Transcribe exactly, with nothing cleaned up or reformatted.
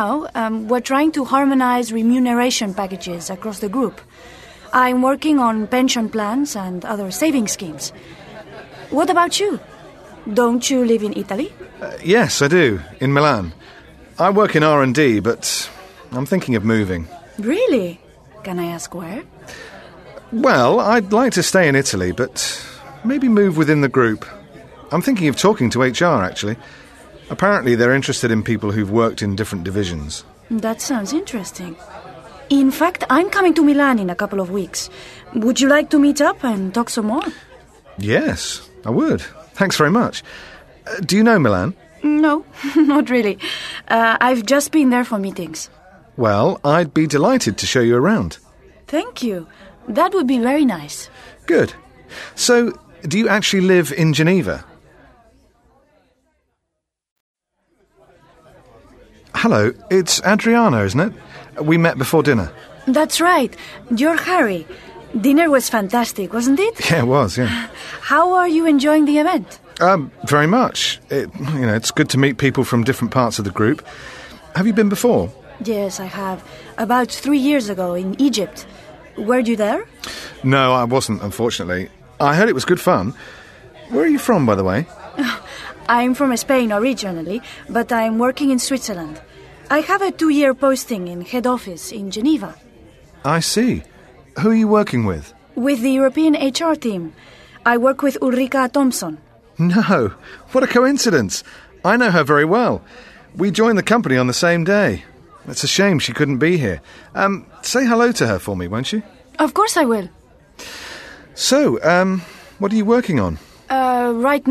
now, um, we're trying to harmonize remuneration packages across the group. I'm working on pension plans and other saving schemes. What about you? Don't you live in Italy? Uh, yes, I do, in Milan. I work in R and D, but I'm thinking of moving. Really? Can I ask where? Well, I'd like to stay in Italy, but maybe move within the group. I'm thinking of talking to H R, actually. Apparently they're interested in people who've worked in different divisions. That sounds interesting. In fact, I'm coming to Milan in a couple of weeks. Would you like to meet up and talk some more? Yes, I would. Thanks very much. Uh, do you know Milan? No, not really. Uh, I've just been there for meetings. Well, I'd be delighted to show you around. Thank you. That would be very nice. Good. So, do you actually live in Geneva? Hello, it's Adriana, isn't it? We met before dinner. That's right. You're Harry. Dinner was fantastic, wasn't it? Yeah, it was, yeah. How are you enjoying the event? Um, very much. It, you know, it's good to meet people from different parts of the group. Have you been before? Yes, I have. About three years ago in Egypt. Were you there? No, I wasn't, unfortunately. I heard it was good fun. Where are you from, by the way? I'm from Spain originally, but I'm working in Switzerland. I have a two-year posting in head office in Geneva. I see. Who are you working with? With the European H R team. I work with Ulrika Thompson. No, what a coincidence. I know her very well. We joined the company on the same day. It's a shame she couldn't be here. Um, say hello to her for me, won't you? Of course I will. So, um, what are you working on? Uh, right